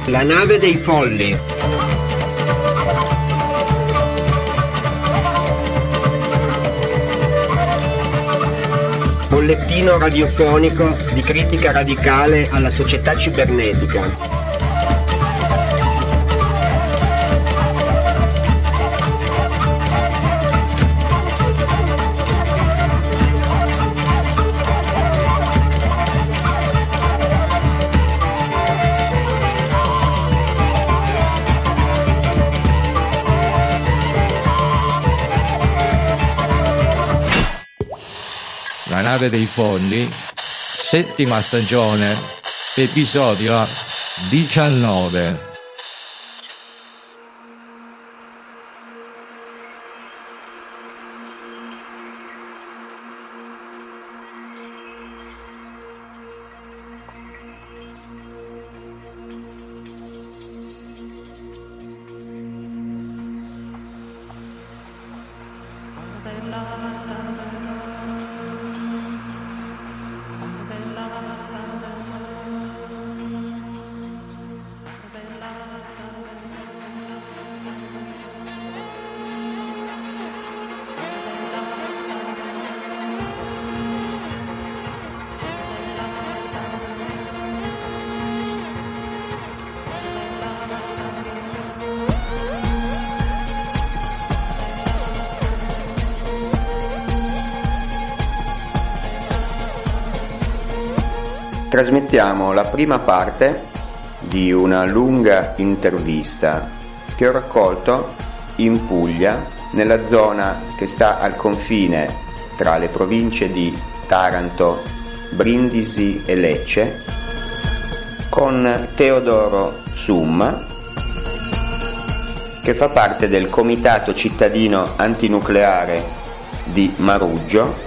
La nave dei folli. Bollettino radiofonico di critica radicale alla società cibernetica. La nave dei folli, settima stagione, episodio 19. Trasmettiamo la prima parte di una lunga intervista che ho raccolto in Puglia, nella zona che sta al confine tra le province di Taranto, Brindisi e Lecce, con Teodoro Summa, che fa parte del Comitato Cittadino Antinucleare di Maruggio,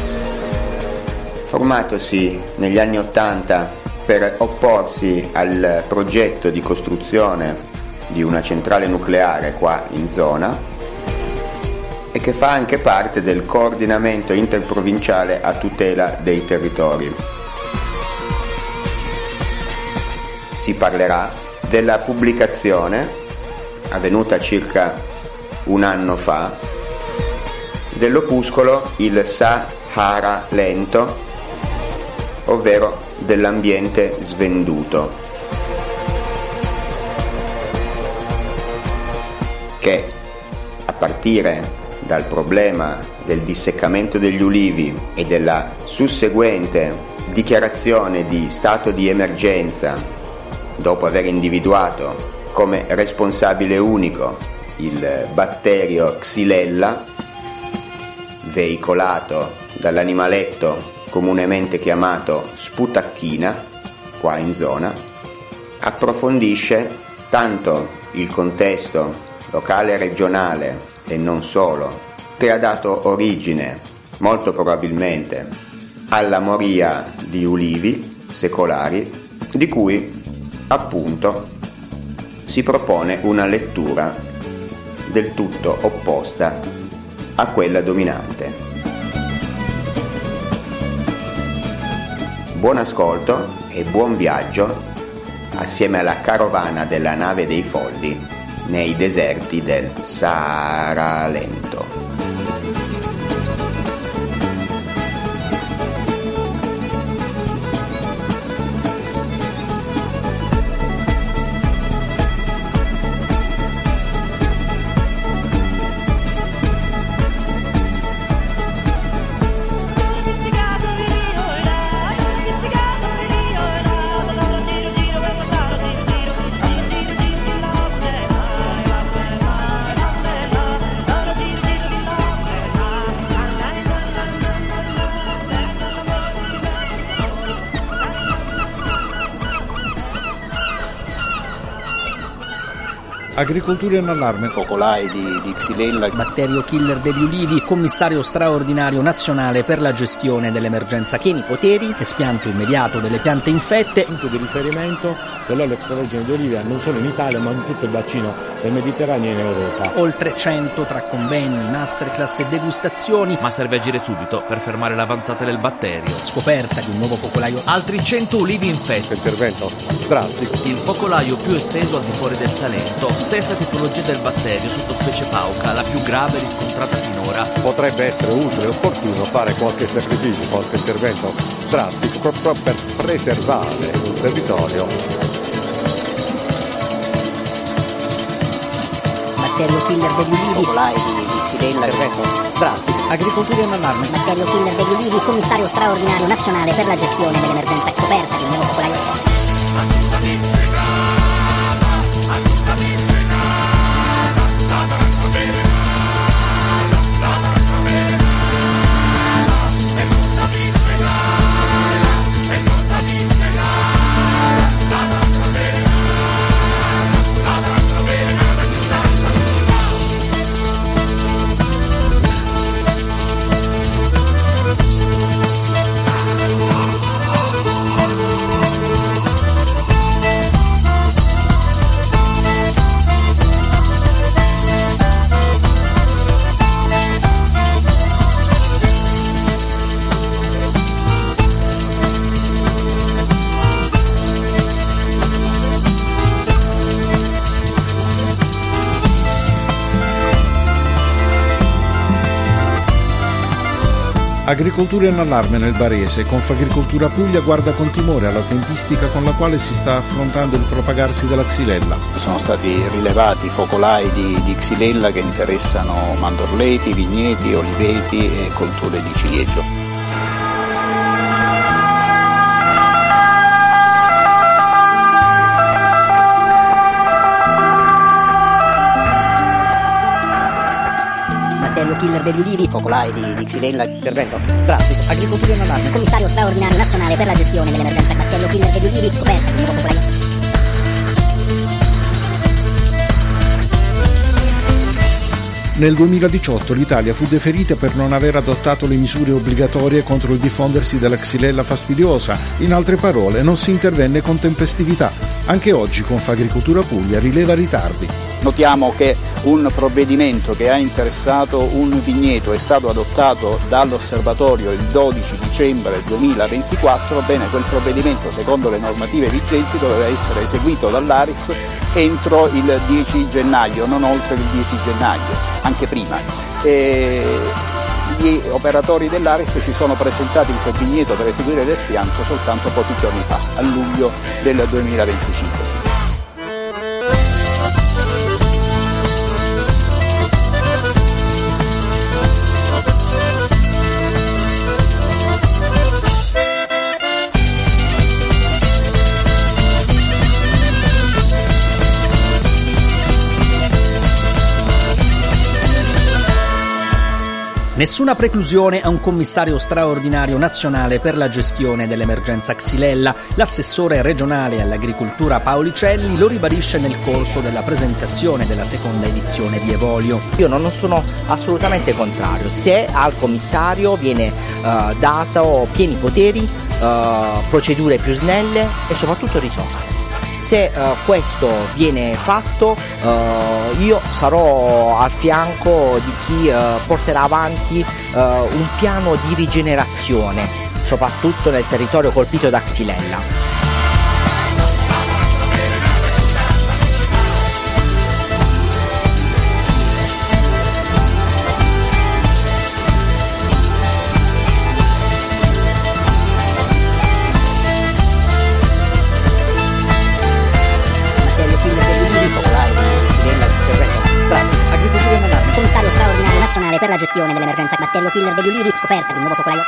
formatosi negli anni '80 per opporsi al progetto di costruzione di una centrale nucleare qua in zona e che fa anche parte del coordinamento interprovinciale a tutela dei territori. Si parlerà della pubblicazione, avvenuta circa un anno fa, dell'opuscolo Il Sahara Lento, ovvero dell'ambiente svenduto, che a partire dal problema del disseccamento degli ulivi e della susseguente dichiarazione di stato di emergenza, dopo aver individuato come responsabile unico il batterio Xylella, veicolato dall'animaletto comunemente chiamato sputacchina, qua in zona, approfondisce tanto il contesto locale e regionale e non solo, che ha dato origine, molto probabilmente, alla moria di ulivi secolari, di cui appunto si propone una lettura del tutto opposta a quella dominante. Buon ascolto e buon viaggio assieme alla carovana della nave dei folli nei deserti del Sahara Lento. Agricoltura in allarme. Focolai di Xylella. Batterio killer degli ulivi, commissario straordinario nazionale per la gestione dell'emergenza. Pieni poteri. Espianto immediato delle piante infette. Punto di riferimento dell'olio extravergine di oliva non solo in Italia ma in tutto il bacino del Mediterraneo e in Europa. Oltre 100 tra convegni, masterclass e degustazioni. Ma serve agire subito per fermare l'avanzata del batterio. Scoperta di un nuovo focolaio. Altri 100 ulivi infetti. Intervento drastico. Il focolaio più esteso al di fuori del Salento. Stessa tipologia del batterio, sottospecie pauca, la più grave riscontrata finora. Potrebbe essere utile e opportuno fare qualche sacrificio, qualche intervento drastico proprio per preservare il territorio. Batterio killer degli ulivi. Focolai di Xylella. Intervento drastico. Agricoltura in allarme. Batterio killer degli ulivi, commissario straordinario nazionale per la gestione dell'emergenza. Scoperta di un nuovo focolaio. Agricoltura in allarme nel Barese. Confagricoltura Puglia guarda con timore alla tempistica con la quale si sta affrontando il propagarsi della Xylella. Sono stati rilevati focolai di Xylella che interessano mandorleti, vigneti, oliveti e colture di ciliegio. Batterio killer degli ulivi. Focolai di Xylella. Intervento drastico. Agricoltura in allarme. Commissario straordinario nazionale per la gestione dell'emergenza. Batterio killer degli ulivi. Scoperta di un nuovo focolaio. Nel 2018 l'Italia fu deferita per non aver adottato le misure obbligatorie contro il diffondersi della Xylella fastidiosa. In altre parole, non si intervenne con tempestività. Anche oggi Confagricoltura Puglia rileva ritardi. Notiamo che un provvedimento che ha interessato un vigneto è stato adottato dall'osservatorio il 12 dicembre 2024, bene, quel provvedimento secondo le normative vigenti doveva essere eseguito dall'ARIF entro il 10 gennaio, non oltre il 10 gennaio, anche prima. Gli operatori dell'ARIF si sono presentati in quel vigneto per eseguire l'espianto soltanto pochi giorni fa, a luglio del 2025. Nessuna preclusione a un commissario straordinario nazionale per la gestione dell'emergenza Xylella. L'assessore regionale all'agricoltura Paolicelli lo ribadisce nel corso della presentazione della seconda edizione di Evolio. Io non sono assolutamente contrario. Se al commissario viene dato pieni poteri, procedure più snelle e soprattutto risorse. Se questo viene fatto, io sarò al fianco di chi porterà avanti un piano di rigenerazione, soprattutto nel territorio colpito da Xylella. Commissario straordinario nazionale per la gestione dell'emergenza batterio killer degli ulivi, scoperta di un nuovo focolaio.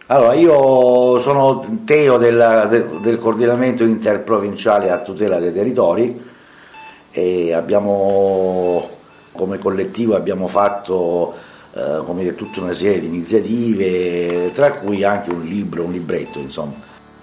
Allora, io sono Teo del coordinamento interprovinciale a tutela dei territori e come collettivo abbiamo fatto tutta una serie di iniziative, tra cui anche un libretto, insomma.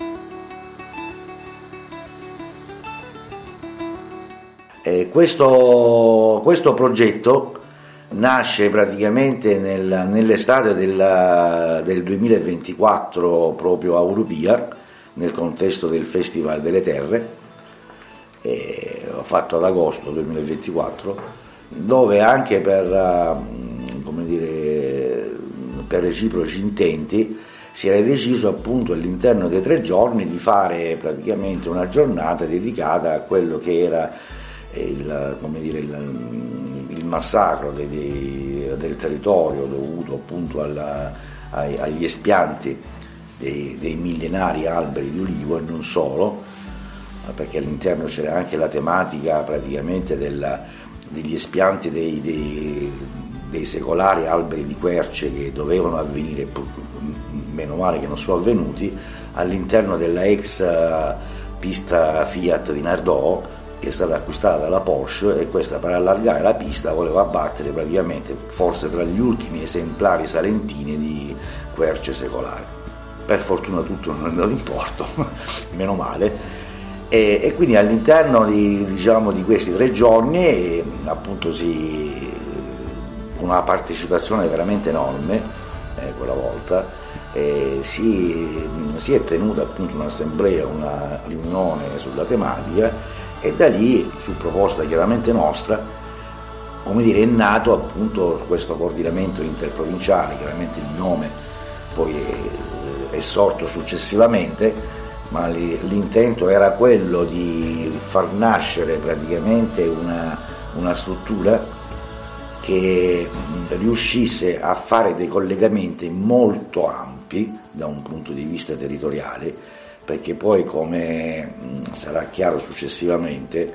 Questo progetto nasce praticamente nell'estate del 2024 proprio a Urupia, nel contesto del Festival delle Terre, fatto ad agosto 2024, dove anche per reciproci intenti si era deciso appunto all'interno dei 3 giorni di fare praticamente una giornata dedicata a quello che era il massacro del territorio dovuto appunto agli espianti dei millenari alberi di ulivo e non solo, perché all'interno c'era anche la tematica praticamente degli espianti dei secolari alberi di querce che dovevano avvenire, meno male che non sono avvenuti, all'interno della ex pista Fiat di Nardò, che è stata acquistata dalla Porsche, e questa, per allargare la pista, voleva abbattere praticamente forse tra gli ultimi esemplari salentini di querce secolari. Per fortuna tutto non è andato in porto, meno male, e quindi all'interno di questi 3 giorni appunto una partecipazione veramente enorme quella volta, si è tenuta appunto un'assemblea, una riunione sulla tematica, e da lì, su proposta chiaramente nostra, è nato appunto questo coordinamento interprovinciale. Chiaramente il nome poi è sorto successivamente, ma l'intento era quello di far nascere praticamente una struttura che riuscisse a fare dei collegamenti molto ampi da un punto di vista territoriale, perché poi, come sarà chiaro successivamente,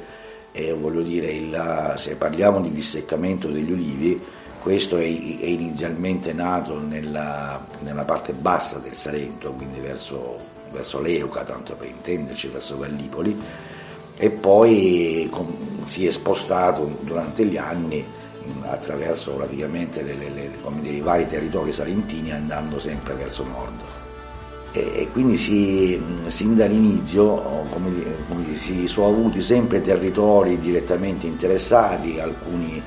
se parliamo di disseccamento degli ulivi, questo è inizialmente nato nella parte bassa del Salento, quindi verso Leuca, tanto per intenderci, verso Gallipoli, e poi si è spostato durante gli anni attraverso praticamente i vari territori salentini, andando sempre verso nord. E quindi sin dall'inizio si sono avuti sempre territori direttamente interessati, alcuni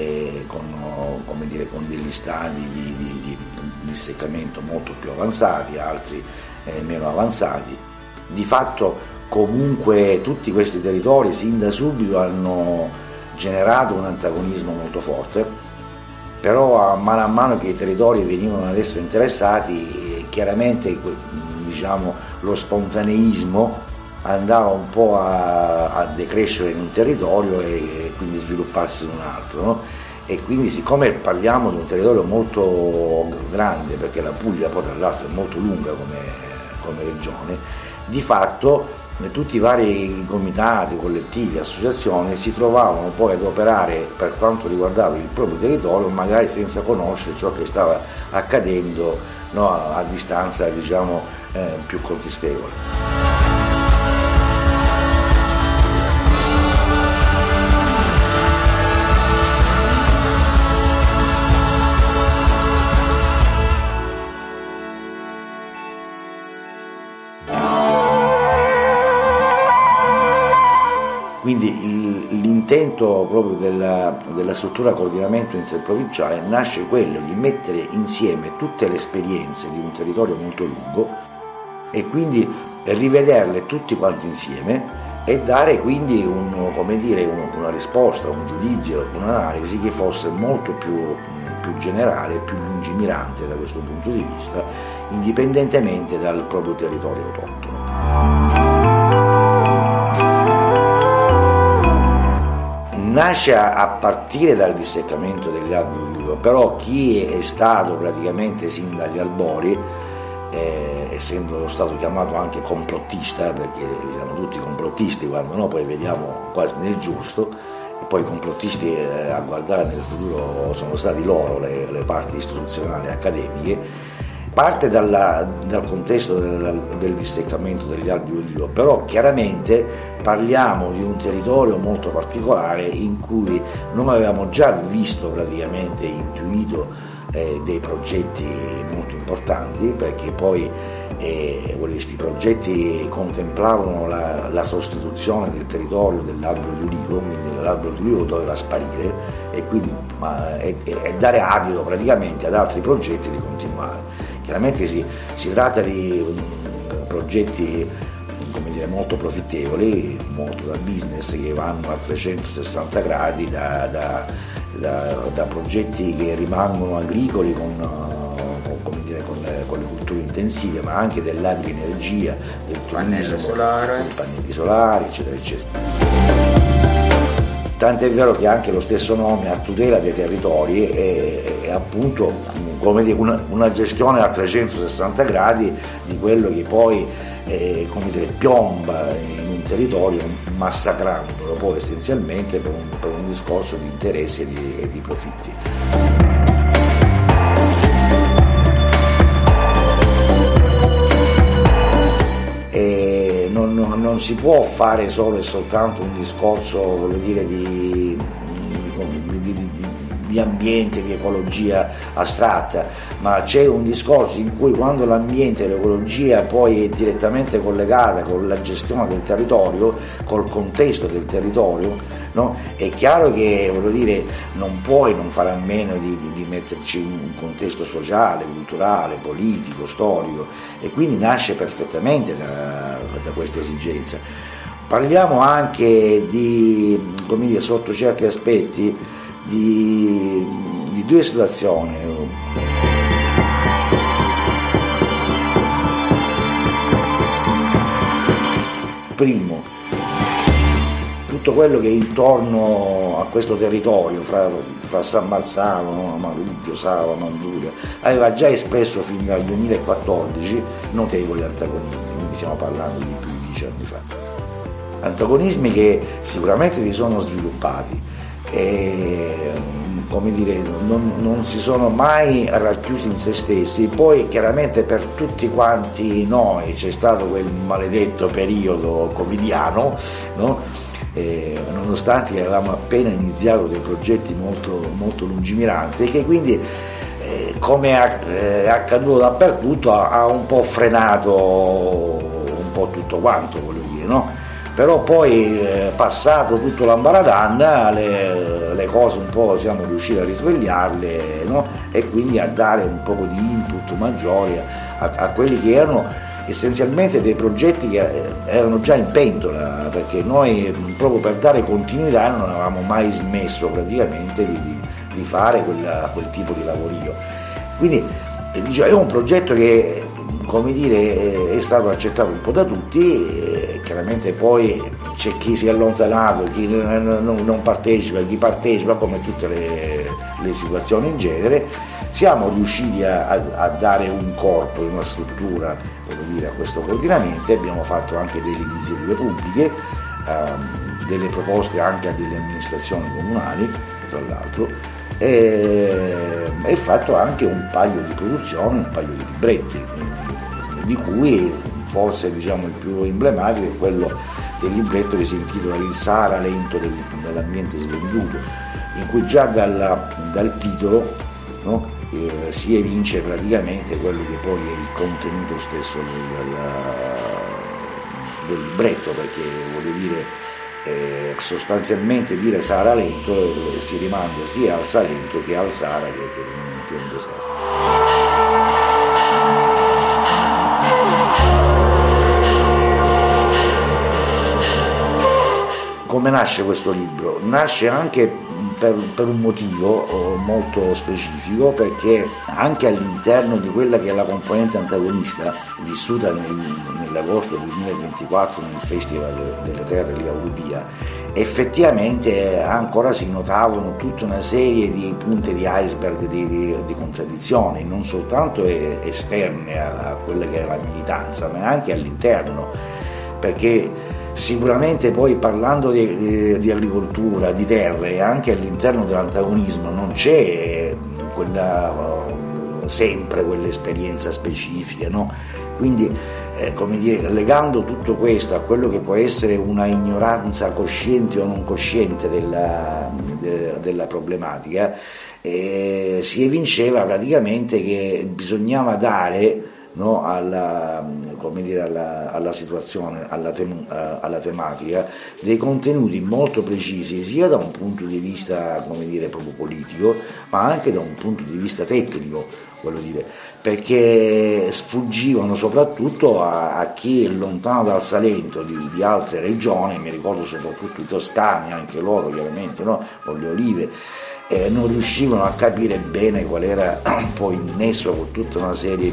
con degli stadi di disseccamento molto più avanzati, altri meno avanzati. Di fatto comunque tutti questi territori sin da subito hanno generato un antagonismo molto forte, però a mano che i territori venivano ad essere interessati, chiaramente lo spontaneismo andava un po' a decrescere in un territorio e quindi svilupparsi in un altro, no? E quindi, siccome parliamo di un territorio molto grande, perché la Puglia poi tra l'altro è molto lunga come regione, di fatto tutti i vari comitati, collettivi, associazioni si trovavano poi ad operare per quanto riguardava il proprio territorio, magari senza conoscere ciò che stava accadendo, no, a distanza più consistevole. Quindi l'intento proprio della struttura coordinamento interprovinciale nasce quello di mettere insieme tutte le esperienze di un territorio molto lungo e quindi rivederle tutti quanti insieme e dare quindi una risposta, un giudizio, un'analisi che fosse molto più generale, più lungimirante da questo punto di vista, indipendentemente dal proprio territorio autoctono. Nasce a partire dal disseccamento degli alberi di ulivo, però chi è stato praticamente sin dagli albori, essendo stato chiamato anche complottista, perché siamo tutti complottisti quando poi vediamo quasi nel giusto, e poi i complottisti a guardare nel futuro sono stati loro, le parti istituzionali e accademiche, parte dal contesto del disseccamento degli alberi di olivo, però chiaramente parliamo di un territorio molto particolare in cui noi avevamo già visto praticamente, intuito dei progetti molto importanti, perché poi questi progetti contemplavano la sostituzione del territorio dell'albero di olivo, quindi l'albero di olivo doveva sparire e quindi e dare adito praticamente ad altri progetti di continuare. Chiaramente si tratta di progetti, come dire, molto profittevoli, molto da business, che vanno a 360 gradi, da progetti che rimangono agricoli con le culture intensive, ma anche dell'agri-energia, del turismo, dei pannelli solari, eccetera, eccetera. Tant'è vero che anche lo stesso nome, a tutela dei territori, è appunto, come dire, una gestione a 360 gradi di quello che poi piomba in un territorio, massacrandolo poi essenzialmente per un discorso di interessi e di profitti. Non si può fare solo e soltanto un discorso, voglio dire, di ambiente, di ecologia astratta, ma c'è un discorso in cui, quando l'ambiente e l'ecologia poi è direttamente collegata con la gestione del territorio, col contesto del territorio, no? È chiaro che, voglio dire, non puoi non fare a meno di metterci un contesto sociale, culturale, politico, storico, e quindi nasce perfettamente da questa esigenza. Parliamo anche di, come dire, sotto certi aspetti, di due situazioni. Primo, tutto quello che è intorno a questo territorio, fra San Marzano, Amalufio, Sava, Manduria, aveva già espresso fin dal 2014 notevoli antagonismi, quindi stiamo parlando di più di 10 anni fa. Antagonismi che sicuramente si sono sviluppati e, come dire, non si sono mai racchiusi in se stessi. Poi chiaramente per tutti quanti noi c'è stato quel maledetto periodo covidiano, no? Nonostante che avevamo appena iniziato dei progetti molto, molto lungimiranti, che quindi come è accaduto dappertutto ha un po' frenato un po' tutto quanto, voglio dire, no? Però poi passato tutto l'ambaradan, le cose un po' siamo riusciti a risvegliarle, no? E quindi a dare un po' di input maggiori a quelli che erano essenzialmente dei progetti che erano già in pentola, perché noi, proprio per dare continuità, non avevamo mai smesso praticamente di fare quel tipo di lavorio. Quindi è un progetto che, come dire, è stato accettato un po' da tutti. Chiaramente poi c'è chi si è allontanato, chi non partecipa, chi partecipa, come tutte le situazioni in genere. Siamo riusciti a dare un corpo, una struttura, voglio dire, a questo coordinamento. Abbiamo fatto anche delle iniziative pubbliche, delle proposte anche a delle amministrazioni comunali, tra l'altro, e fatto anche un paio di produzioni, un paio di libretti, di cui forse, diciamo, il più emblematico è quello del libretto che si intitola Il Sahara lento dell'ambiente svenduto, in cui già dal titolo, no, si evince praticamente quello che poi è il contenuto stesso del libretto, perché, voglio dire, sostanzialmente dire Sahara lento si rimanda sia al Salento che al Sahara che è un deserto. Come nasce questo libro? Nasce anche per un motivo molto specifico, perché anche all'interno di quella che è la componente antagonista vissuta nell'agosto 2024 nel Festival delle Terre lì a Olbia, effettivamente ancora si notavano tutta una serie di punte di iceberg di contraddizioni, non soltanto esterne a quella che è la militanza, ma anche all'interno, perché sicuramente poi, parlando di agricoltura, di terre, anche all'interno dell'antagonismo non c'è sempre quell'esperienza specifica, no? Quindi legando tutto questo a quello che può essere una ignoranza cosciente o non cosciente della problematica, si evinceva praticamente che bisognava dare, no, alla situazione, alla tematica, dei contenuti molto precisi, sia da un punto di vista proprio politico, ma anche da un punto di vista tecnico, voglio dire, perché sfuggivano soprattutto a chi è lontano dal Salento, di altre regioni, mi ricordo soprattutto i toscani, anche loro chiaramente, no? Con le olive, non riuscivano a capire bene qual era poi il nesso con tutta una serie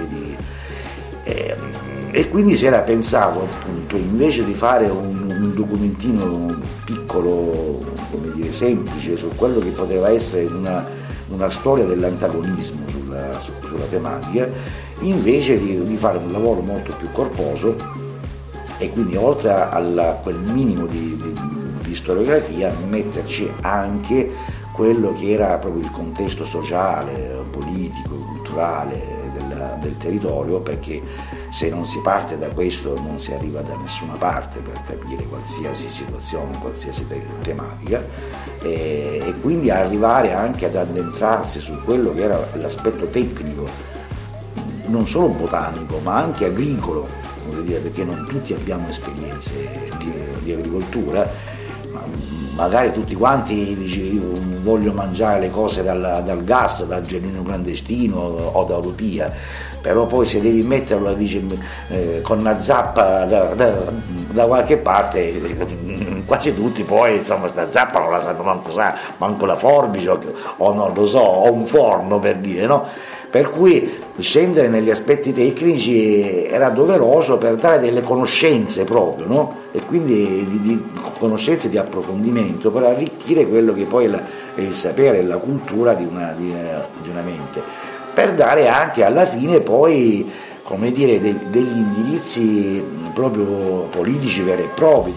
e quindi si era pensato, appunto, invece di fare un documentino piccolo, semplice, su quello che poteva essere una storia dell'antagonismo sulla tematica, invece di fare un lavoro molto più corposo, e quindi oltre a quel minimo di storiografia metterci anche quello che era proprio il contesto sociale, politico, culturale del territorio, perché se non si parte da questo non si arriva da nessuna parte per capire qualsiasi situazione, qualsiasi tematica, e quindi arrivare anche ad addentrarsi su quello che era l'aspetto tecnico, non solo botanico ma anche agricolo, perché non tutti abbiamo esperienze di agricoltura. Magari tutti quanti dici io voglio mangiare le cose dal gas, dal genuino clandestino o da utopia, però poi se devi metterlo con una zappa da qualche parte, quasi tutti poi insomma sta zappa non la sanno manco la forbice o non lo so, o un forno, per dire, no? Per cui scendere negli aspetti tecnici era doveroso per dare delle conoscenze proprio, no? E quindi di conoscenze di approfondimento per arricchire quello che poi è il sapere e la cultura di una mente, per dare anche alla fine poi, degli indirizzi proprio politici veri e propri.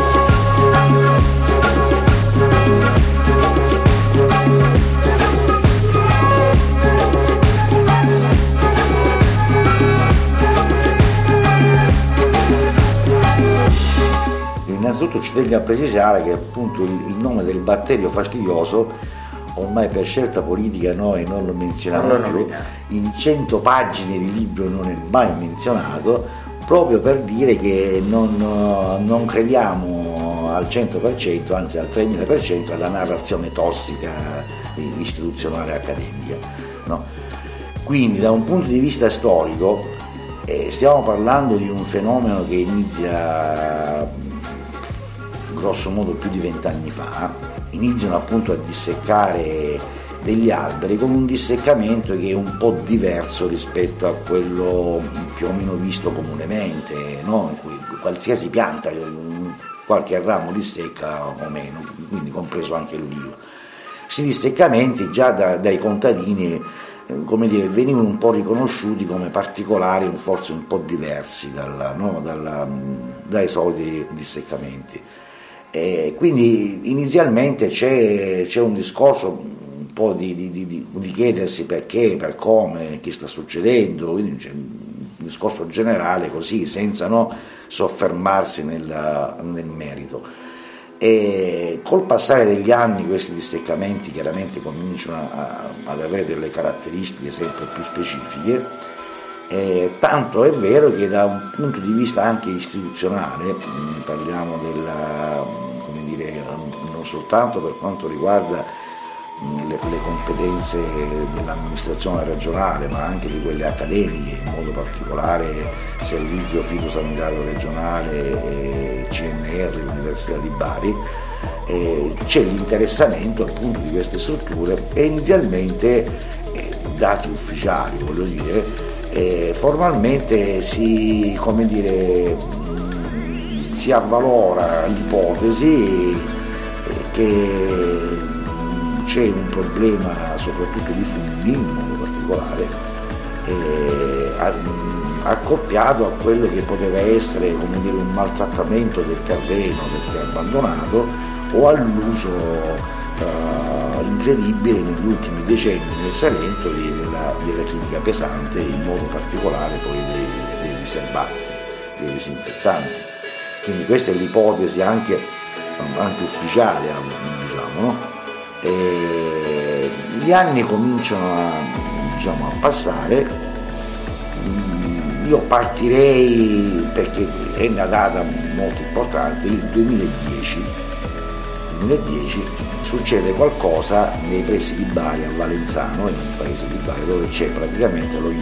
Innanzitutto ci tengo a precisare che appunto il nome del batterio fastidioso ormai per scelta politica noi non lo menzioniamo più, in 100 pagine di libro non è mai menzionato, proprio per dire che non crediamo al 100%, anzi al 3000% alla narrazione tossica istituzionale accademica, no? Quindi da un punto di vista storico stiamo parlando di un fenomeno che inizia grosso modo più di 20 anni fa, iniziano appunto a disseccare degli alberi con un disseccamento che è un po' diverso rispetto a quello più o meno visto comunemente, no? In cui qualsiasi pianta, qualche ramo dissecca o meno, quindi compreso anche l'ulivo. Questi disseccamenti già dai contadini venivano un po' riconosciuti come particolari, forse un po' diversi dai soliti disseccamenti. Quindi inizialmente c'è un discorso un po' di chiedersi perché, per come, che sta succedendo, quindi c'è un discorso generale così, senza soffermarsi nel merito. E col passare degli anni questi disseccamenti chiaramente cominciano ad avere delle caratteristiche sempre più specifiche, tanto è vero che da un punto di vista anche istituzionale, parliamo non soltanto per quanto riguarda le competenze dell'amministrazione regionale, ma anche di quelle accademiche, in modo particolare Servizio Fitosanitario Regionale e CNR, l'Università di Bari, c'è l'interessamento appunto di queste strutture e inizialmente dati ufficiali, voglio dire, formalmente si avvalora l'ipotesi che c'è un problema soprattutto di funghi in modo particolare, accoppiato a quello che poteva essere un maltrattamento del terreno perché abbandonato o all'uso incredibile negli ultimi decenni nel Salento della chimica pesante, in modo particolare poi dei diserbanti, dei disinfettanti. Quindi questa è l'ipotesi anche ufficiale, diciamo, no? E gli anni cominciano a passare. Io partirei, perché è una data molto importante, il 2010 succede qualcosa nei pressi di Bari, a Valenzano, in un paese di Bari dove c'è praticamente lo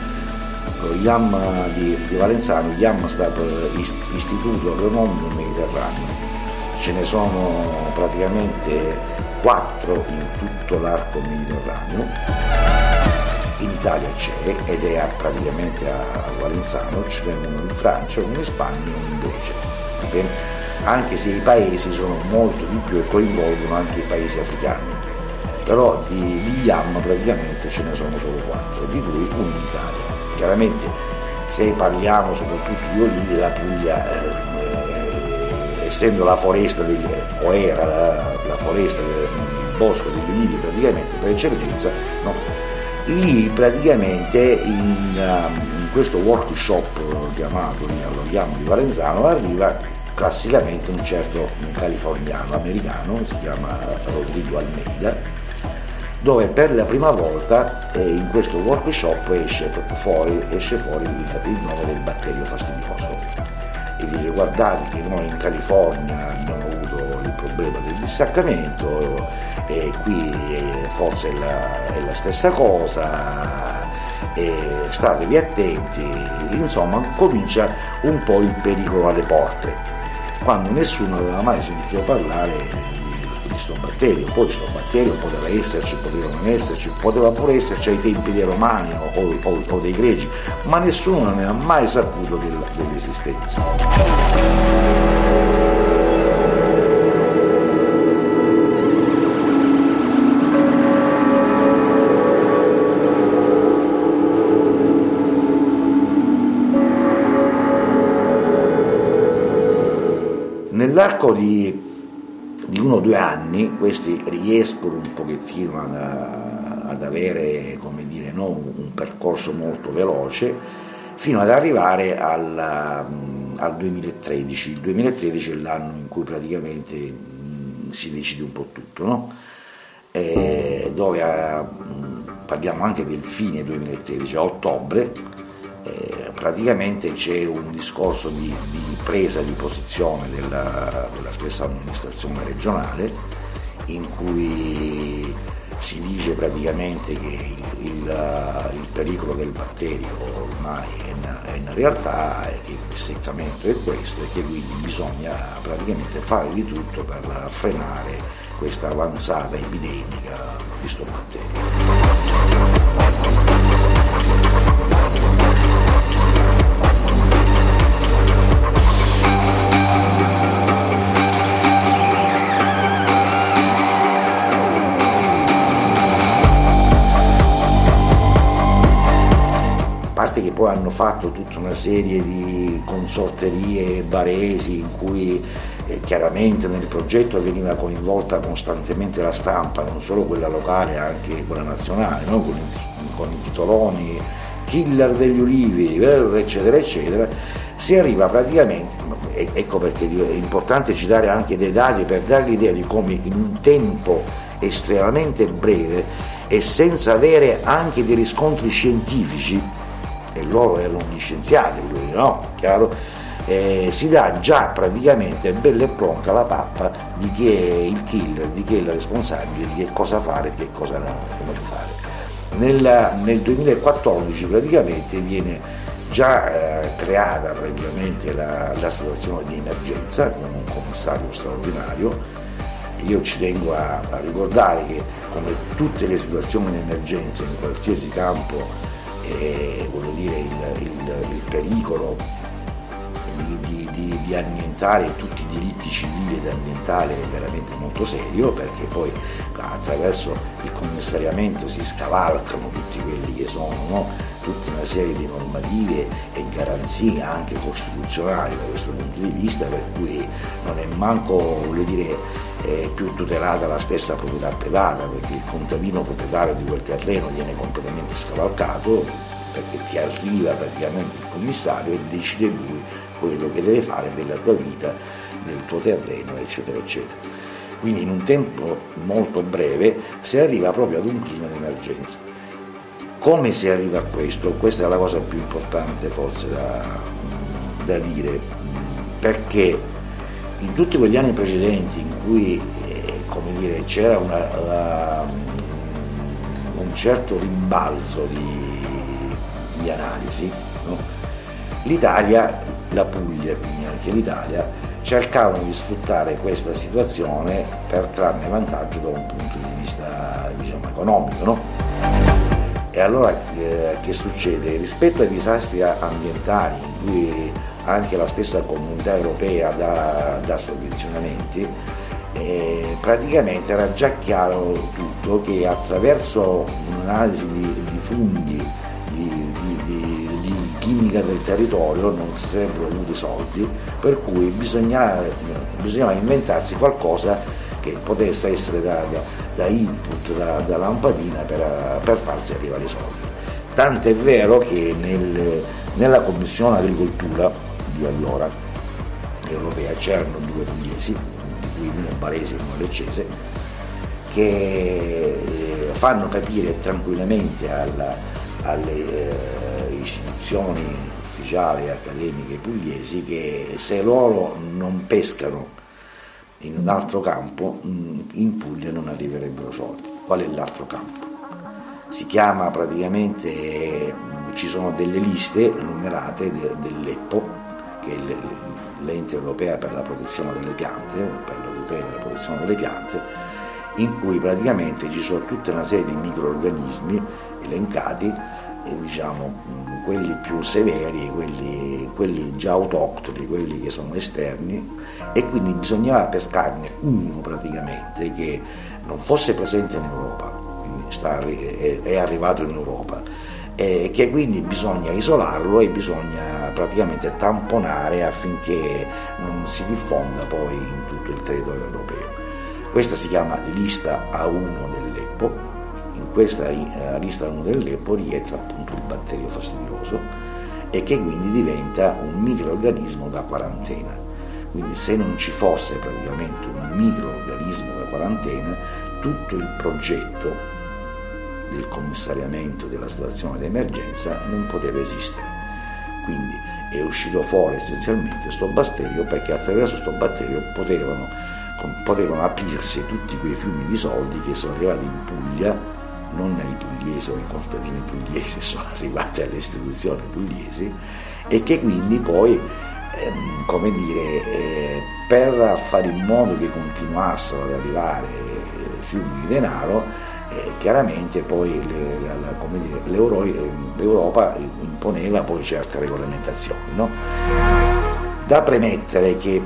IAM di Valenzano. IAM sta per Istituto Agronomico Mediterraneo. Ce ne sono praticamente 4 in tutto l'arco mediterraneo. In Italia c'è, ed è praticamente a Valenzano, ce n'è uno in Francia, uno in Spagna e uno in Grecia. Anche se i paesi sono molto di più e coinvolgono anche i paesi africani, però di IAM praticamente ce ne sono solo 4, di cui uno in Italia. Chiaramente se parliamo soprattutto di olivi, la Puglia, essendo la foresta era la foresta del bosco degli olivi praticamente per eccellenza, no? Lì praticamente in questo workshop chiamato allo IAM di Valenzano arriva classicamente un certo californiano americano, si chiama Rodrigo Almeida, dove per la prima volta in questo workshop esce fuori il nome del batterio fastidioso, e dice: guardate che noi in California abbiamo avuto il problema del dissaccamento, e qui forse è la stessa cosa, e statevi attenti. Insomma, comincia un po' il pericolo alle porte, quando nessuno aveva mai sentito parlare di sto batterio. Poi questo batterio poteva esserci, poteva non esserci, poteva pure esserci ai tempi dei Romani o dei Greci, ma nessuno ne ha mai saputo dell'esistenza. Nell'arco di 1 o 2 anni questi riescono un pochettino ad avere, come dire, no, un percorso molto veloce, fino ad arrivare al 2013. Il 2013 è l'anno in cui praticamente si decide un po' tutto, no? Dove parliamo anche del fine 2013, a ottobre. Praticamente c'è un discorso di presa di posizione della stessa amministrazione regionale, in cui si dice praticamente che il pericolo del batterio ormai è una realtà, e che il disseccamento è questo, e che quindi bisogna praticamente fare di tutto per frenare questa avanzata epidemica di sto batterio. A parte che poi hanno fatto tutta una serie di consorterie baresi in cui chiaramente nel progetto veniva coinvolta costantemente la stampa, non solo quella locale, anche quella nazionale, no? con i titoloni killer degli ulivi, eccetera eccetera. Si arriva praticamente, ecco perché è importante citare anche dei dati per dare l'idea di come in un tempo estremamente breve e senza avere anche dei riscontri scientifici, e loro erano gli scienziati, no? Chiaro? Si dà già praticamente bella e pronta la pappa di chi è il killer, di chi è il responsabile, di che cosa fare e che cosa no, come fare. Nel 2014 praticamente viene già creata praticamente la situazione di emergenza con un commissario straordinario. Io ci tengo a ricordare che, come tutte le situazioni di emergenza in qualsiasi campo, voglio dire, il pericolo di annientare tutti i diritti civili ed ambientali è veramente molto serio, perché poi attraverso il commissariamento si scavalcano tutti quelli che sono, no? Tutta una serie di normative e garanzie anche costituzionali da questo punto di vista, per cui non è manco, voglio dire, è più tutelata la stessa proprietà privata, perché il contadino proprietario di quel terreno viene completamente scavalcato, perché ti arriva praticamente il commissario e decide lui quello che deve fare della tua vita, del tuo terreno, eccetera eccetera. Quindi in un tempo molto breve si arriva proprio ad un clima di emergenza. Come si arriva a questo? Questa è la cosa più importante forse da dire, perché in tutti quegli anni precedenti in cui c'era un certo rimbalzo di analisi, no? L'Italia, la Puglia, quindi anche l'Italia, cercavano di sfruttare questa situazione per trarne vantaggio da un punto di vista economico, no? E allora che succede? Rispetto ai disastri ambientali, in cui anche la stessa comunità europea dà sovvenzionamenti, praticamente era già chiaro tutto che attraverso un'analisi di funghi, di chimica del territorio non si sarebbero avuti soldi, per cui bisognava inventarsi qualcosa che potesse essere da input, da lampadina per farsi arrivare i soldi. Tant'è vero che nella Commissione Agricoltura di allora europea c'erano due pugliesi, di cui uno barese e uno leccese, che fanno capire tranquillamente alle istituzioni ufficiali e accademiche pugliesi che se loro non pescano in un altro campo, in Puglia non arriverebbero soldi. Qual è l'altro campo? Si chiama praticamente, ci sono delle liste numerate dell'EPPO, che è l'ente europea per la protezione delle piante, per la tutela e la protezione delle piante, in cui praticamente ci sono tutta una serie di microorganismi elencati, quelli più severi, quelli già autoctoni, quelli che sono esterni, e quindi bisognava pescarne uno praticamente che non fosse presente in Europa, quindi è arrivato in Europa, e che quindi bisogna isolarlo e bisogna praticamente tamponare affinché non si diffonda poi in tutto il territorio europeo. Questa si chiama lista A1 dell'EPPO. In questa lista 1 dell'EPPO rientra appunto il batterio fastidioso, e che quindi diventa un microorganismo da quarantena. Quindi se non ci fosse praticamente un microorganismo da quarantena, tutto il progetto del commissariamento della situazione di emergenza non poteva esistere. Quindi è uscito fuori essenzialmente questo batterio, perché attraverso questo batterio potevano aprirsi tutti quei fiumi di soldi che sono arrivati in Puglia, non ai pugliesi o ai contadini pugliesi, sono arrivati alle istituzioni pugliesi, e che quindi poi per fare in modo che continuassero ad arrivare fiumi di denaro, chiaramente poi l'Europa imponeva poi certe regolamentazioni, no? Da premettere che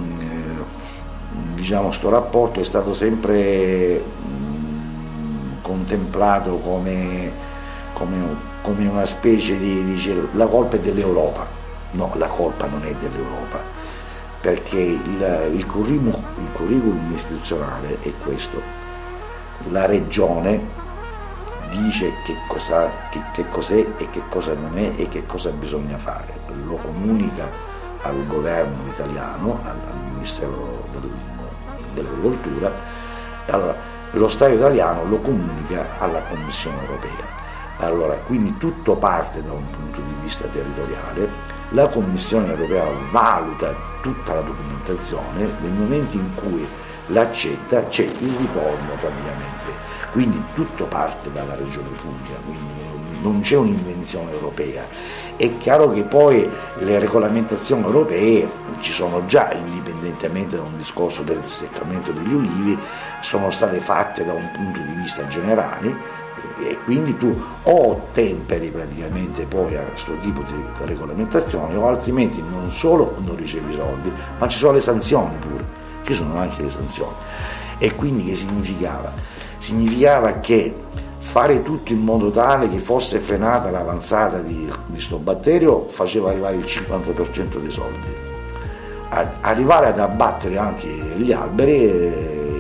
sto rapporto è stato sempre contemplato come una specie di la colpa è dell'Europa. No, la colpa non è dell'Europa, perché il curriculum istituzionale è questo: la regione dice che cos'è e che cosa non è e che cosa bisogna fare, lo comunica al governo italiano, al Ministero dell'Agricoltura, allora lo Stato italiano lo comunica alla Commissione europea. Allora, quindi tutto parte da un punto di vista territoriale, la Commissione europea valuta tutta la documentazione, nel momento in cui l'accetta c'è il ritorno praticamente, quindi tutto parte dalla regione Puglia, quindi non c'è un'invenzione europea. È chiaro che poi le regolamentazioni europee ci sono già, indipendentemente da un discorso del seccamento degli ulivi, sono state fatte da un punto di vista generale, e quindi tu o temperi praticamente poi a questo tipo di regolamentazione, o altrimenti non solo non ricevi i soldi, ma ci sono le sanzioni pure, ci sono anche le sanzioni. E quindi che significava? Significava che fare tutto in modo tale che fosse frenata l'avanzata di sto batterio faceva arrivare il 50% dei soldi. Arrivare ad abbattere anche gli alberi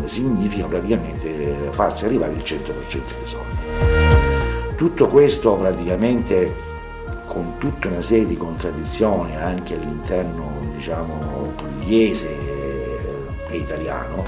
significa praticamente farsi arrivare il 100% dei soldi. Tutto questo praticamente con tutta una serie di contraddizioni anche all'interno, diciamo, pugliese e italiano.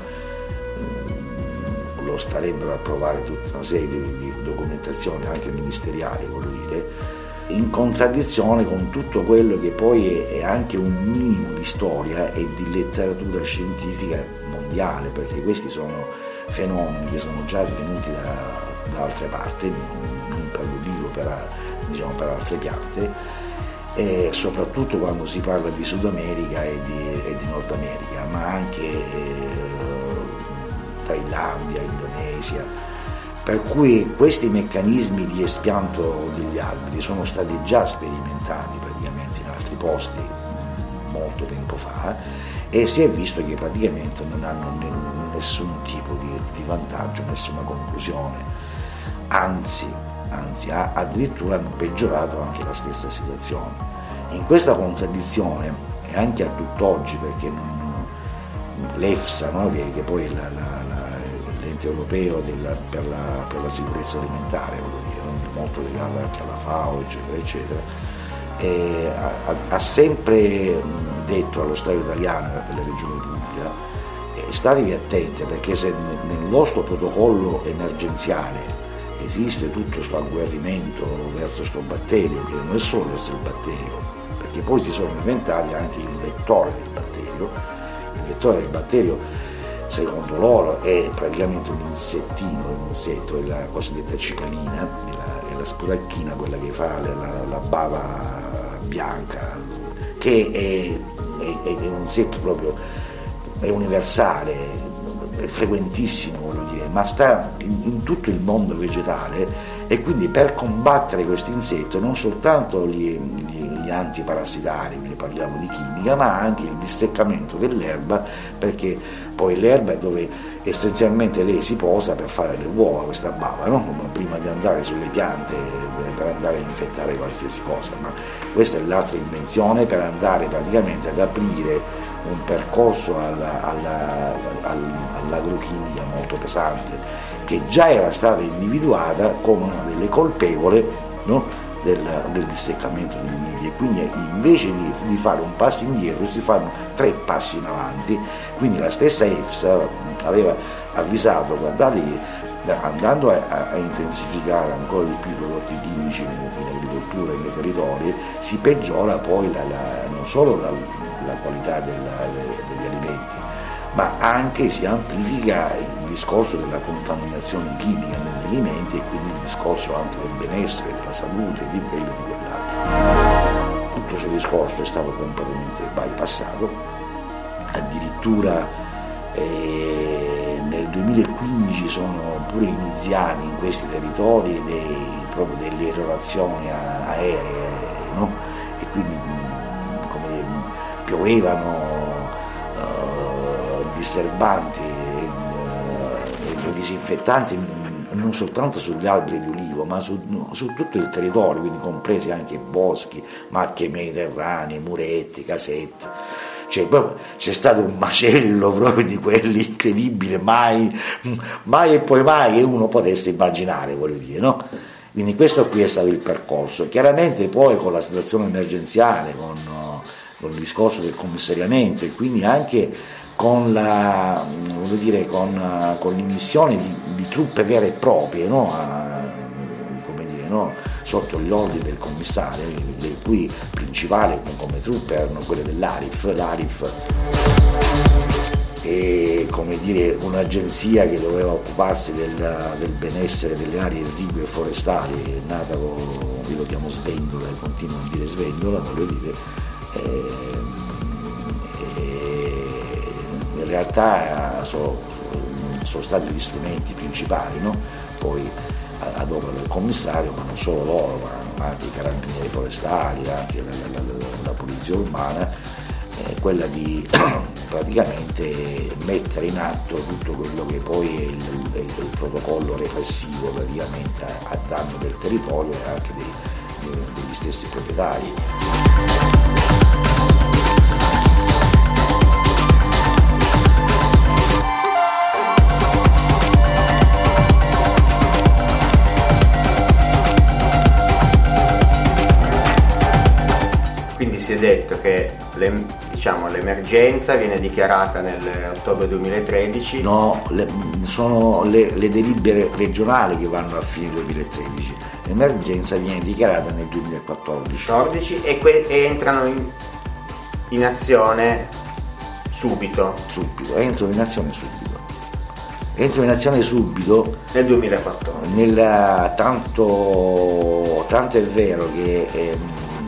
Lo starebbero a provare tutta una serie di documentazioni anche ministeriali, voglio dire, in contraddizione con tutto quello che poi è anche un minimo di storia e di letteratura scientifica mondiale, perché questi sono fenomeni che sono già avvenuti da altre parti, non per l'ulivo, per altre piante, e soprattutto quando si parla di Sud America e di Nord America, ma anche Thailandia, Indonesia. Per cui questi meccanismi di espianto degli alberi sono stati già sperimentati praticamente in altri posti molto tempo fa, e si è visto che praticamente non hanno nessun tipo di vantaggio, nessuna conclusione, anzi addirittura hanno peggiorato anche la stessa situazione. In questa contraddizione, e anche a tutt'oggi, perché l'EFSA, no, che poi è l'ente europeo per la sicurezza alimentare, molto legata anche alla FAO, eccetera, ha sempre detto allo Stato italiano e alla Regione Puglia: statevi attenti, perché se nel vostro protocollo emergenziale esiste tutto questo agguerrimento verso questo batterio, che non è solo verso il batterio, perché poi si sono inventati anche il vettore del batterio. Il vettore del batterio, secondo loro, è praticamente un insetto, è la cosiddetta cicalina, è la sputacchina, quella che fa la bava bianca, che è un insetto proprio, è universale, è frequentissimo, voglio dire, ma sta in tutto il mondo vegetale, e quindi per combattere questo insetto non soltanto gli antiparassitari, ne parliamo di chimica, ma anche il disseccamento dell'erba, perché poi l'erba è dove essenzialmente lei si posa per fare le uova, questa bava, no? Prima di andare sulle piante per andare a infettare qualsiasi cosa. Ma questa è l'altra invenzione per andare praticamente ad aprire un percorso all'agrochimica molto pesante, che già era stata individuata come una delle colpevole, no? del disseccamento degli ultivi, e quindi invece di fare un passo indietro si fanno 3 passi in avanti. Quindi la stessa EFSA aveva avvisato: guardate che andando a intensificare ancora di più i prodotti chimici in agricoltura e nei territori, si peggiora poi non solo la qualità degli alimenti, ma anche si amplifica il discorso della contaminazione chimica negli alimenti, e quindi il discorso anche del benessere, della salute, di quello e di quell'altro. Tutto questo discorso è stato completamente bypassato. Addirittura nel 2015 sono pure iniziati in questi territori proprio delle irrorazioni aeree, no? E quindi piovevano disturbanti e disinfettanti non soltanto sugli alberi di ulivo, ma su tutto il territorio, quindi compresi anche boschi, macchie mediterranee, muretti, casette. Cioè, c'è stato un macello proprio di quelli incredibili, mai e poi mai che uno potesse immaginare, voglio dire, no? Quindi questo qui è stato il percorso. Chiaramente poi con la situazione emergenziale, con il discorso del commissariamento, e quindi anche con l'immissione di truppe vere e proprie, no? Sotto gli ordini del commissario, le cui principali come truppe erano quelle dell'ARIF, e un'agenzia che doveva occuparsi del benessere delle aree irrigue e forestali, nata io lo chiamo Svendola e continuo a dire Svendola, voglio dire, in realtà sono stati gli strumenti principali, no? Poi ad opera del commissario, ma non solo loro, ma anche i carabinieri forestali, anche la polizia urbana, quella di praticamente mettere in atto tutto quello che poi è il protocollo repressivo praticamente a danno del territorio e anche degli stessi proprietari. avete detto che l'emergenza viene dichiarata nell'ottobre 2013. No, sono le delibere regionali che vanno a fine 2013. L'emergenza viene dichiarata nel 2014 e entrano in azione subito. Entro in azione subito nel 2014. Tanto è vero che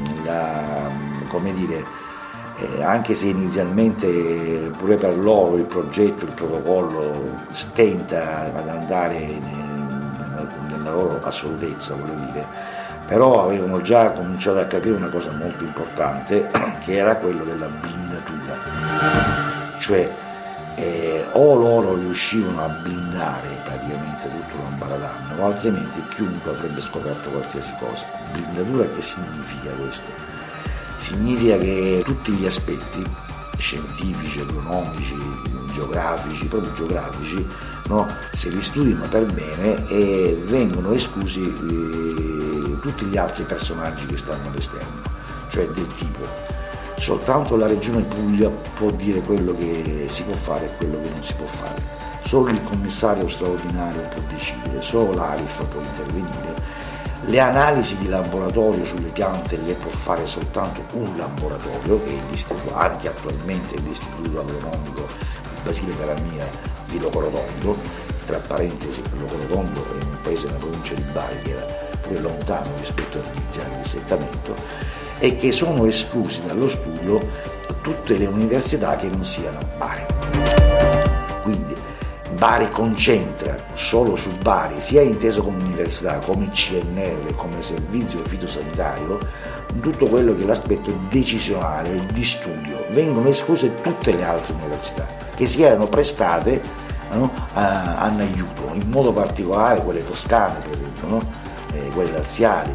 anche se inizialmente pure per loro il progetto, il protocollo stenta ad andare nella loro assolutezza, però avevano già cominciato a capire una cosa molto importante, che era quello della blindatura, cioè o loro riuscivano a blindare praticamente tutto l'ambaradanno, o altrimenti chiunque avrebbe scoperto qualsiasi cosa. Blindatura che significa questo? Significa che tutti gli aspetti scientifici, agronomici, geografici, proprio geografici, no? Se li studiano per bene e vengono esclusi tutti gli altri personaggi che stanno all'esterno, cioè del tipo soltanto la regione Puglia può dire quello che si può fare e quello che non si può fare, solo il commissario straordinario può decidere, solo l'ARIF può intervenire. Le analisi di laboratorio sulle piante le può fare soltanto un laboratorio, che è anche attualmente l'Istituto Agronomico di Basile Caramia di Locorotondo. Tra parentesi, Locorotondo è un paese nella provincia di Bari che era pure lontano rispetto agli iniziali di settamento, e che sono esclusi dallo studio tutte le università che non siano a Bari. Quindi Bari concentra solo su Bari, sia inteso come università, come CNR, come servizio fitosanitario, tutto quello che è l'aspetto decisionale e di studio. Vengono escluse tutte le altre università che si erano prestate, no, an aiuto, in modo particolare quelle toscane, per esempio, no? Quelle laziali.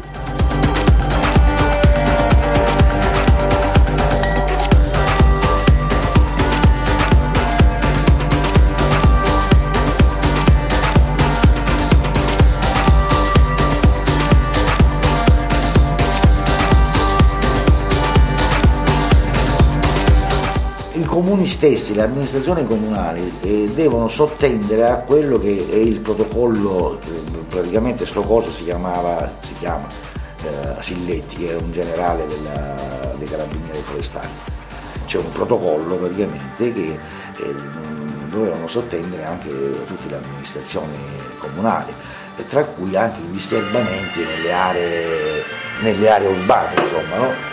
I comuni stessi, le amministrazioni comunali devono sottendere a quello che è il protocollo, praticamente sto coso si chiama Silletti, che era un generale dei carabinieri forestali. C'è un protocollo praticamente che dovevano sottendere anche tutte le amministrazioni comunali, e tra cui anche i disturbamenti nelle aree urbane, insomma, no?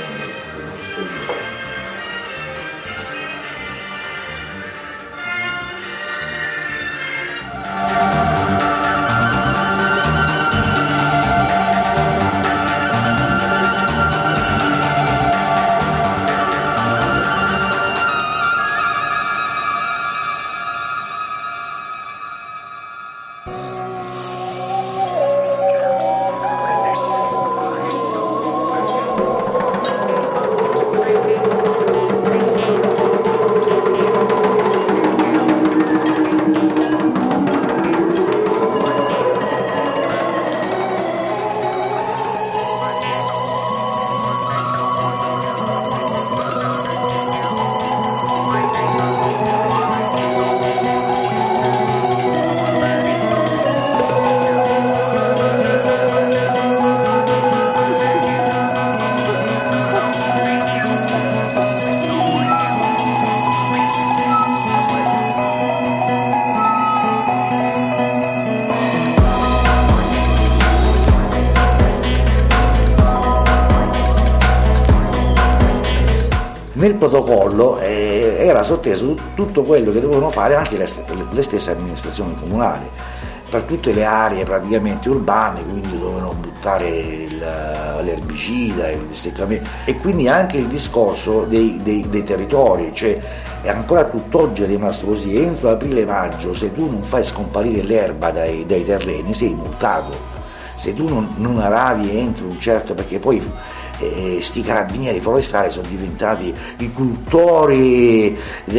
Nel protocollo era sotteso tutto quello che dovevano fare anche le stesse amministrazioni comunali per tutte le aree praticamente urbane, quindi dovevano buttare l'erbicida, il disseccamento, e quindi anche il discorso dei territori, cioè ancora tutt'oggi è rimasto così: entro aprile-maggio se tu non fai scomparire l'erba dai terreni sei multato, se tu non aravi entro un certo, perché poi sti carabinieri forestali sono diventati i cultori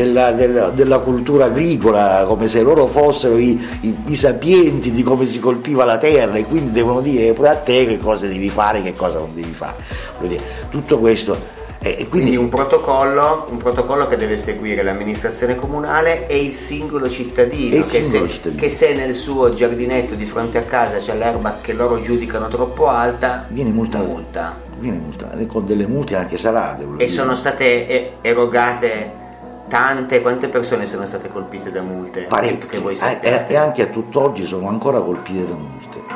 della cultura agricola, come se loro fossero i sapienti di come si coltiva la terra, e quindi devono dire pure a te che cosa devi fare e che cosa non devi fare. Tutto questo Quindi un protocollo che deve seguire l'amministrazione comunale e il singolo cittadino, che se nel suo giardinetto di fronte a casa c'è l'erba che loro giudicano troppo alta, viene multato con delle multe anche salate. Sono state erogate quante persone sono state colpite da multe? Parecchie, che voi e anche a tutt'oggi sono ancora colpite da multe.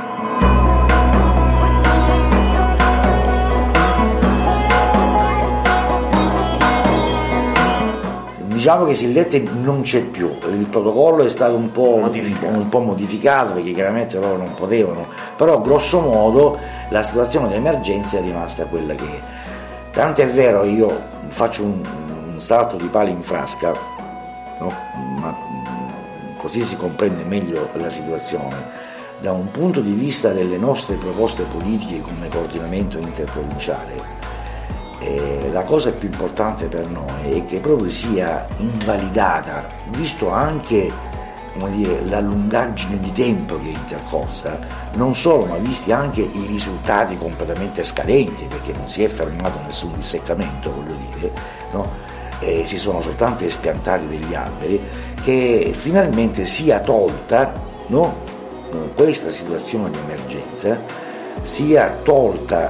Diciamo che Sillette non c'è più, il protocollo è stato un po' modificato perché chiaramente loro non potevano, però grosso modo la situazione di emergenza è rimasta quella che è. Tanto è vero, io faccio un salto di pali in frasca, no? Ma così si comprende meglio la situazione. Da un punto di vista delle nostre proposte politiche come coordinamento interprovinciale, la cosa più importante per noi è che proprio sia invalidata, visto anche, come dire, la lungaggine di tempo che è intercorsa, non solo, ma visti anche i risultati completamente scadenti, perché non si è fermato nessun disseccamento, voglio dire, no? Si sono soltanto espiantati degli alberi, che finalmente sia tolta, no? Questa situazione di emergenza, sia tolta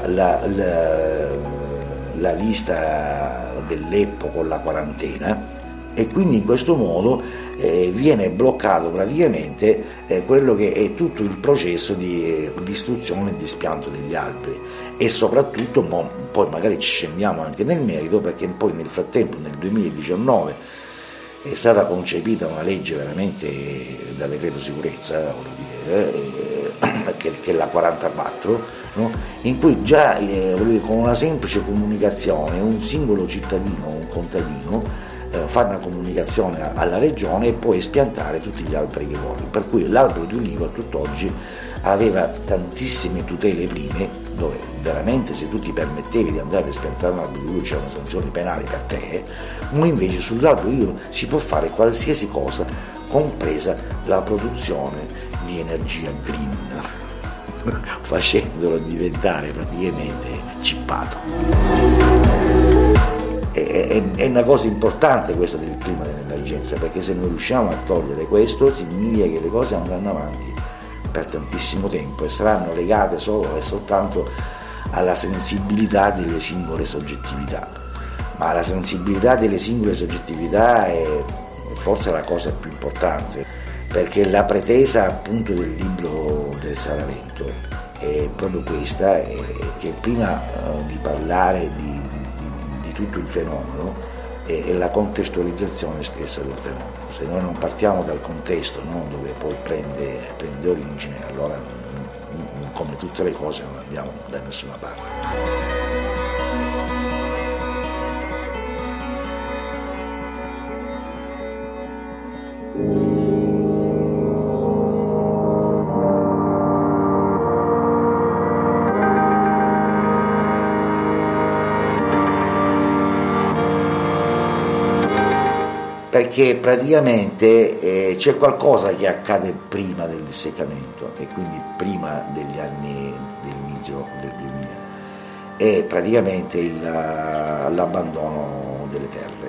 la lista dell'EPPO con la quarantena, e quindi in questo modo viene bloccato praticamente quello che è tutto il processo di distruzione e di spianto degli alberi, e soprattutto poi magari ci scendiamo anche nel merito, perché poi nel frattempo nel 2019 è stata concepita una legge veramente da decreto sicurezza, che è la 44, no? In cui già con una semplice comunicazione un singolo cittadino o un contadino fa una comunicazione alla regione e può espiantare tutti gli alberi che vuole, per cui l'albero di ulivo a tutt'oggi aveva tantissime tutele prime, dove veramente se tu ti permettevi di andare ad espiantare un albero di ulivo c'era una sanzione penale per te, ma invece sull'albero di ulivo si può fare qualsiasi cosa, compresa la produzione di energia green, facendolo diventare praticamente cippato. È una cosa importante questo del clima dell'emergenza, perché se noi riusciamo a togliere questo significa che le cose andranno avanti per tantissimo tempo e saranno legate solo e soltanto alla sensibilità delle singole soggettività, ma la sensibilità delle singole soggettività è forse la cosa più importante, perché la pretesa appunto del libro del Saravento è proprio questa, che prima di parlare di tutto il fenomeno è la contestualizzazione stessa del fenomeno. Se noi non partiamo dal contesto, no, dove poi prende origine, allora come tutte le cose non andiamo da nessuna parte. Perché praticamente c'è qualcosa che accade prima del disseccamento e quindi prima degli anni dell'inizio del 2000, è praticamente l'abbandono delle terre,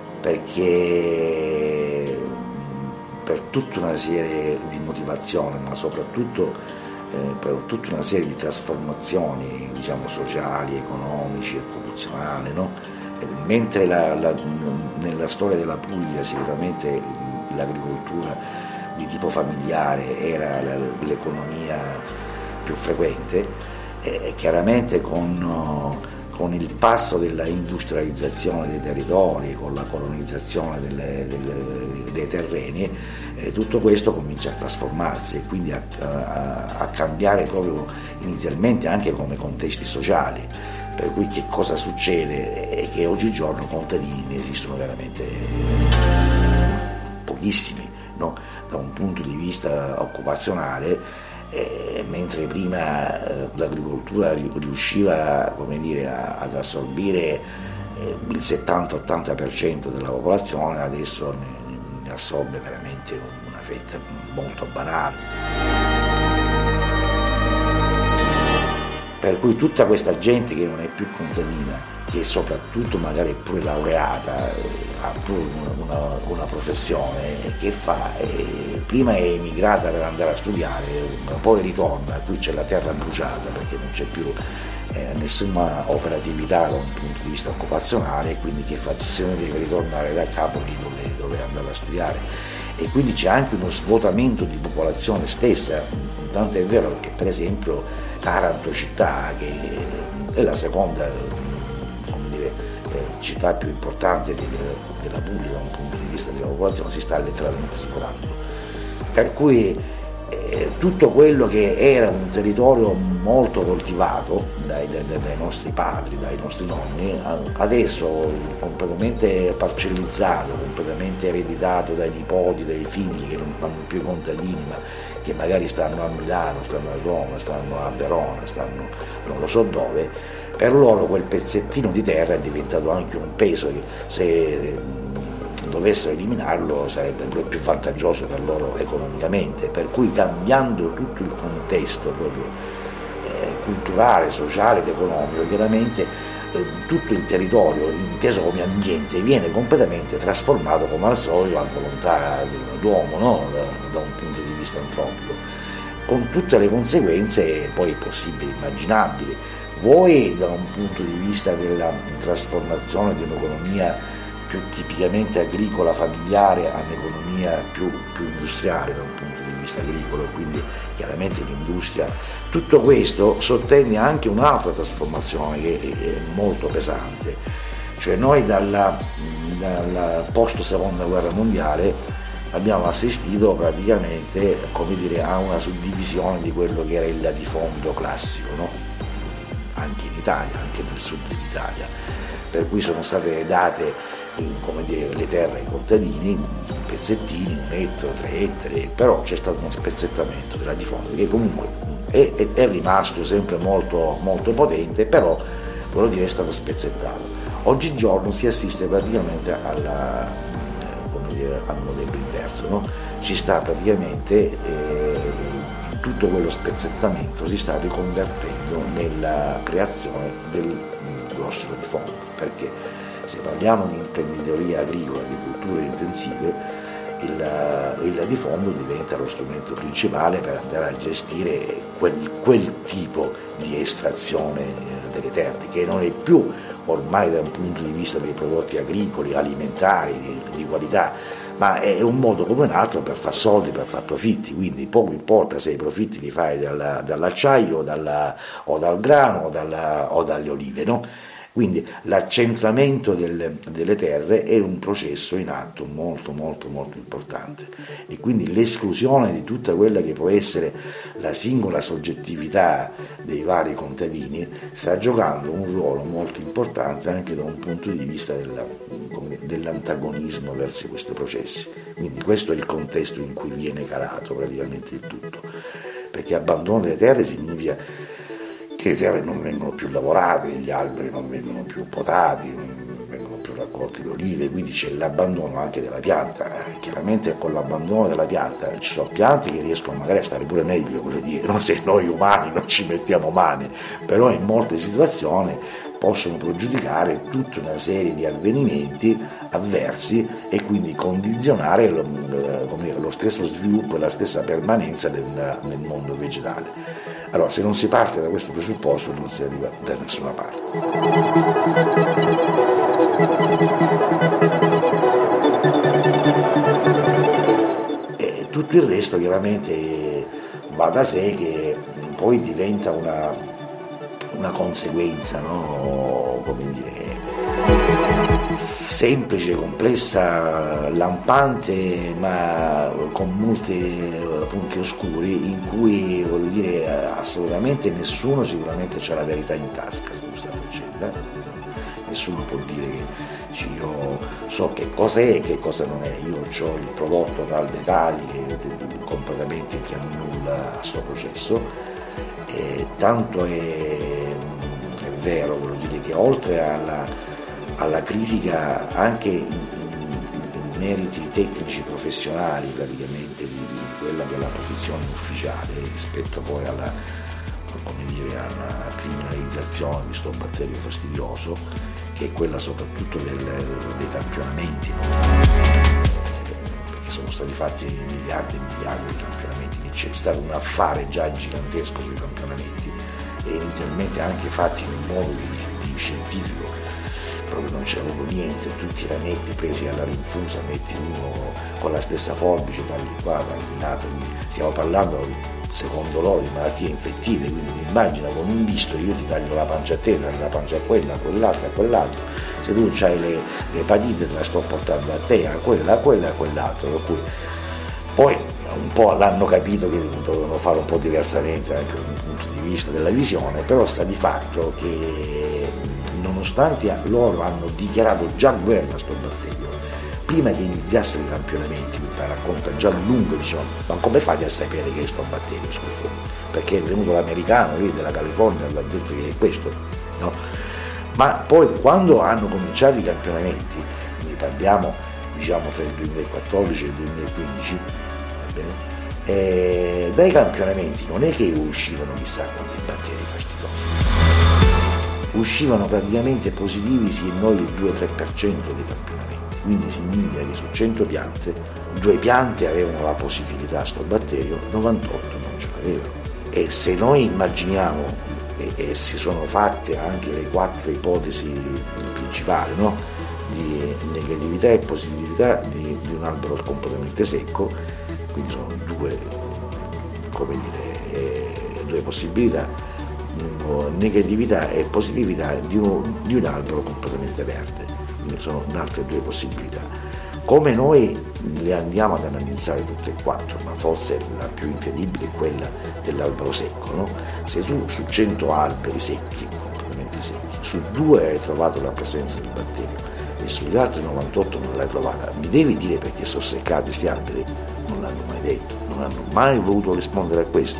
perché per tutta una serie di motivazioni, ma soprattutto per tutta una serie di trasformazioni, diciamo, sociali, economici e occupazionali, no? Mentre nella storia della Puglia sicuramente l'agricoltura di tipo familiare era l'economia più frequente, chiaramente con il passo della industrializzazione dei territori, con la colonizzazione dei terreni, tutto questo comincia a trasformarsi e quindi a cambiare proprio inizialmente anche come contesti sociali. Per cui che cosa succede? È che oggigiorno contadini ne esistono veramente pochissimi, no? Da un punto di vista occupazionale, mentre prima l'agricoltura riusciva, come dire, ad assorbire il 70-80% della popolazione, adesso ne assorbe veramente una fetta molto banale. Per cui tutta questa gente che non è più contadina, che soprattutto magari è pure laureata, ha pure una professione, che fa? Prima è emigrata per andare a studiare, poi ritorna, qui c'è la terra bruciata perché non c'è più nessuna operatività da un punto di vista occupazionale, quindi che fa? Se ne deve ritornare da capo lì dove andava a studiare, e quindi c'è anche uno svuotamento di popolazione stessa, tanto è vero che per esempio Taranto città, che è la seconda città più importante della Puglia da un punto di vista della popolazione, si sta letteralmente svuotando, per cui tutto quello che era un territorio molto coltivato dai nostri padri, dai nostri nonni, adesso completamente parcellizzato, completamente ereditato dai nipoti, dai figli che non fanno più i contadini, ma che magari stanno a Milano, stanno a Roma, stanno a Verona, stanno non lo so dove, per loro quel pezzettino di terra è diventato anche un peso che se dovessero eliminarlo sarebbe più vantaggioso per loro economicamente, per cui cambiando tutto il contesto proprio culturale, sociale ed economico, chiaramente tutto il territorio inteso come ambiente viene completamente trasformato, come al solito, a volontà dell'uomo, no? Da un punto di vista antropico, con tutte le conseguenze poi possibili, immaginabili, vuoi da un punto di vista della trasformazione di un'economia più tipicamente agricola familiare a un'economia più industriale da un punto di vista agricolo, e quindi chiaramente l'industria. Tutto questo sottende anche un'altra trasformazione che è molto pesante, cioè noi dalla post seconda guerra mondiale abbiamo assistito praticamente, come dire, a una suddivisione di quello che era il latifondo classico, no? Anche in Italia, anche nel sud dell'Italia, per cui sono state date, come dire, le terre ai contadini, pezzettini, 1 ettaro, 3 ettari, però c'è stato uno spezzettamento del latifondo che comunque è rimasto sempre molto, molto potente, però voglio dire è stato spezzettato. Oggigiorno si assiste praticamente al modello inverso, no? Ci sta praticamente tutto quello spezzettamento si sta riconvertendo nella creazione del grosso latifondo, perché se parliamo di imprenditoria agricola, di culture intensive, il latifondo diventa lo strumento principale per andare a gestire quel tipo di estrazione delle terre, che non è più ormai da un punto di vista dei prodotti agricoli, alimentari, di qualità, ma è un modo come un altro per far soldi, per far profitti, quindi poco importa se i profitti li fai dall'acciaio o dal grano o dalle olive, no? Quindi l'accentramento delle terre è un processo in atto molto molto molto importante, e quindi l'esclusione di tutta quella che può essere la singola soggettività dei vari contadini sta giocando un ruolo molto importante anche da un punto di vista dell'antagonismo verso questi processi. Quindi questo è il contesto in cui viene calato praticamente il tutto, perché abbandono delle terre significa che le terre non vengono più lavorate, gli alberi non vengono più potati, non vengono più raccolti le olive, quindi c'è l'abbandono anche della pianta. Chiaramente con l'abbandono della pianta ci sono piante che riescono magari a stare pure meglio, voglio dire, non se noi umani non ci mettiamo mani, però in molte situazioni possono pregiudicare tutta una serie di avvenimenti avversi e quindi condizionare lo stesso sviluppo e la stessa permanenza nel mondo vegetale. Allora, se non si parte da questo presupposto non si arriva da nessuna parte. E tutto il resto chiaramente va da sé che poi diventa una conseguenza, no? Come dire, semplice, complessa, lampante, ma con molti punti oscuri in cui, voglio dire, assolutamente nessuno sicuramente c'ha la verità in tasca su questa faccenda. Nessuno può dire che io so che cosa è e che cosa non è, io ho il prodotto dal dettaglio che completamente entra in nulla a questo processo. E tanto è vero, voglio dire, che oltre alla critica anche in meriti tecnici professionali praticamente di quella che è la professione ufficiale rispetto poi alla criminalizzazione di questo batterio fastidioso, che è quella soprattutto dei campionamenti, perché sono stati fatti miliardi e miliardi di campionamenti, c'è stato un affare già gigantesco sui campionamenti e inizialmente anche fatti in un modo di scientifico, proprio non c'era proprio niente, tutti i rametti presi alla rinfusa, metti uno con la stessa forbice, tagli qua, tagli là, stiamo parlando secondo loro di malattie infettive, quindi mi immagino con un bisturi io ti taglio la pancia a te, taglio la pancia a quella, a quell'altro, a quell'altro, se tu hai l'epatite te la sto portando a te, a quella, a quella e a quell'altro, per cui poi un po' l'hanno capito che dovevano fare un po' diversamente anche dal punto di vista della visione, però sta di fatto che nonostante loro hanno dichiarato già guerra a sto batterio prima che iniziassero i campionamenti, quindi la racconta già a lungo, diciamo, ma come fate a sapere che è sto batterio, scusa? Perché è venuto l'americano lì della California, l'ha detto che è questo, no? Ma poi quando hanno cominciato i campionamenti, quindi parliamo diciamo tra il 2014 e il 2015, va bene? Dai campionamenti non è che uscivano chissà quanti batteri fastidiosi, uscivano praticamente positivi sì noi il 2-3% dei campionamenti. Quindi significa che su 100 piante, 2 piante avevano la positività a sto batterio, 98 non ce l'avevano. E se noi immaginiamo, e si sono fatte anche le 4 ipotesi principali, no? Di negatività e positività di un albero completamente secco, quindi sono due possibilità, negatività e positività di un albero completamente verde. Sono altre 2 possibilità. Come noi le andiamo ad analizzare tutte e 4, ma forse la più incredibile è quella dell'albero secco, no? Se tu su 100 alberi secchi, completamente secchi, su 2 hai trovato la presenza del batterio e sugli altri 98 non l'hai trovata, mi devi dire perché sono seccati questi alberi? Non l'hanno mai detto, non hanno mai voluto rispondere a questo.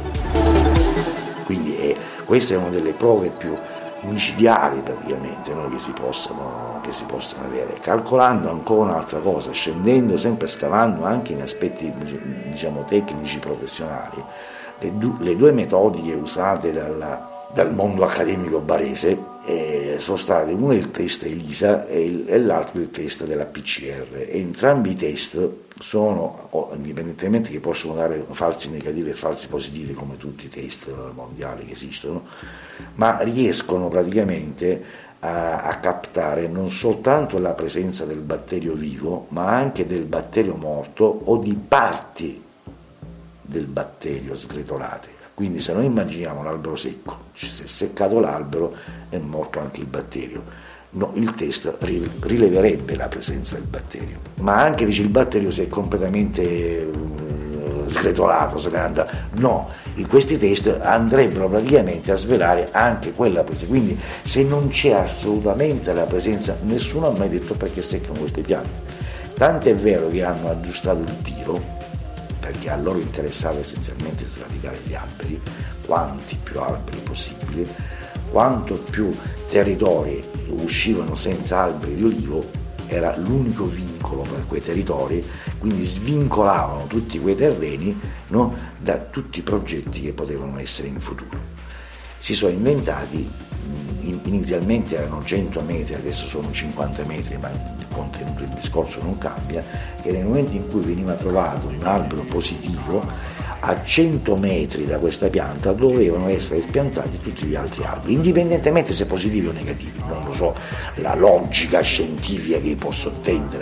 Quindi questa è una delle prove più micidiali praticamente, no? che si possano avere, calcolando ancora un'altra cosa, scendendo sempre, scavando anche in aspetti diciamo tecnici professionali, le 2 metodiche usate dal mondo accademico barese sono state uno il test ELISA e l'altro il test della PCR, e entrambi i test sono, indipendentemente che possono dare falsi negativi e falsi positivi come tutti i test mondiali che esistono, ma riescono praticamente a captare non soltanto la presenza del batterio vivo, ma anche del batterio morto o di parti del batterio sgretolate. Quindi se noi immaginiamo l'albero secco, si è seccato l'albero, è morto anche il batterio. No, il test rileverebbe la presenza del batterio, ma anche dice il batterio si è completamente sgretolato, se ne anda. No, in questi test andrebbero praticamente a svelare anche quella presenza. Quindi se non c'è assolutamente la presenza, nessuno ha mai detto perché seccano queste piante. Tanto è vero che hanno aggiustato il tiro, perché a loro interessava essenzialmente sradicare gli alberi, quanti più alberi possibili, quanto più territori uscivano senza alberi di olivo era l'unico vincolo per quei territori, quindi svincolavano tutti quei terreni, no, da tutti i progetti che potevano essere in futuro. Si sono inventati, inizialmente erano 100 metri, adesso sono 50 metri, ma il contenuto del discorso non cambia, che nel momento in cui veniva trovato un albero positivo, a 100 metri da questa pianta dovevano essere spiantati tutti gli altri alberi, indipendentemente se positivi o negativi. Non lo so, la logica scientifica che posso tendere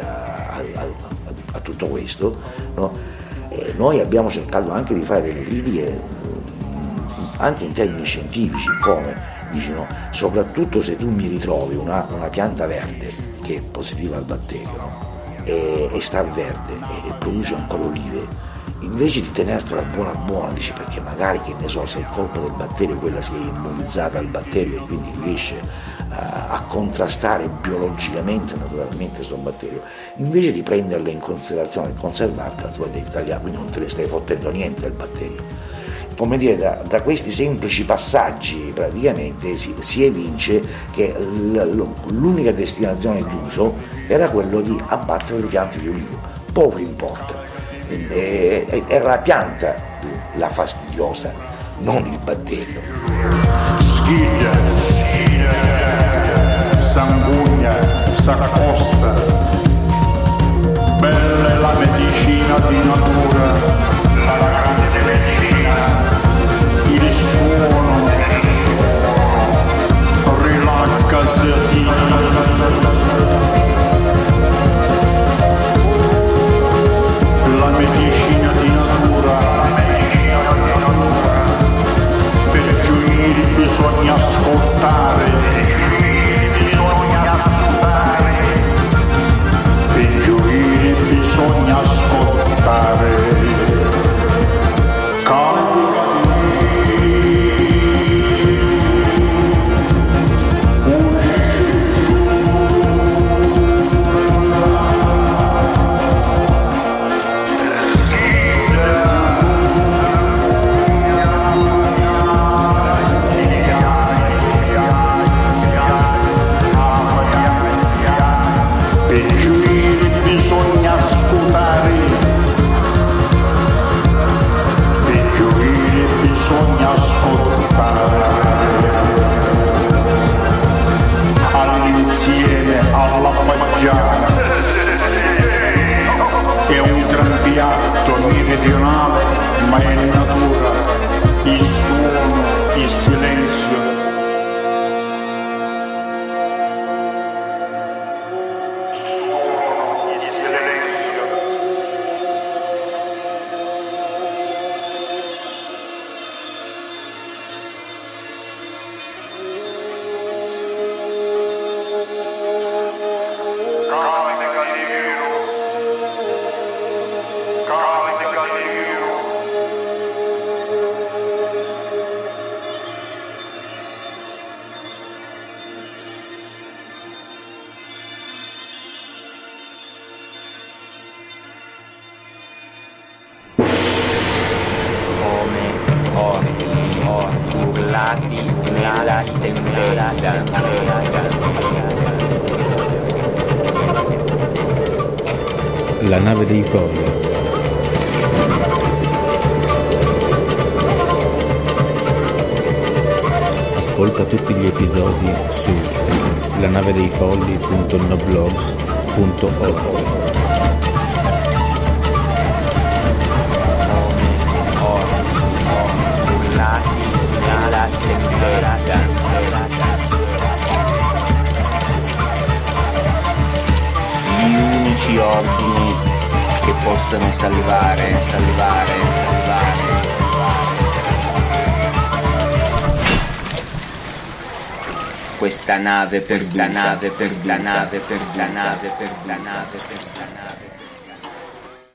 a tutto questo, no? Noi abbiamo cercato anche di fare delle critiche anche in termini scientifici, come dicono, soprattutto se tu mi ritrovi una pianta verde che è positiva al batterio, no? e sta verde e produce ancora olive, invece di tenertela buona, dice, perché magari, che ne so, se il colpo del batterio quella si è immunizzata al batterio e quindi riesce a contrastare biologicamente, naturalmente, questo batterio, invece di prenderla in considerazione e conservarla, tu la devi tagliare, quindi non te ne stai fottendo niente al batterio. Come dire, da questi semplici passaggi praticamente si evince che l'unica destinazione d'uso era quello di abbattere le piante di olivo, poco importa. Era la pianta la fastidiosa, non il batterio. Schiglia, sanguigna, s'accosta. Bella è la medicina di natura, la grande medicina, il suono, rilaccati. La medicina di natura, per gioire bisogna ascoltare, per gioire bisogna ascoltare. All'insieme, alla paggiana, è un gran piatto meridionale, ma è natura, il suono, il silenzio. Urlati nella tempesta. La nave dei Folli. Ascolta tutti gli episodi su lanavedeifolli.noblogs.org. La tempesta. Gli unici ordini che possono salvare. Questa nave perduta.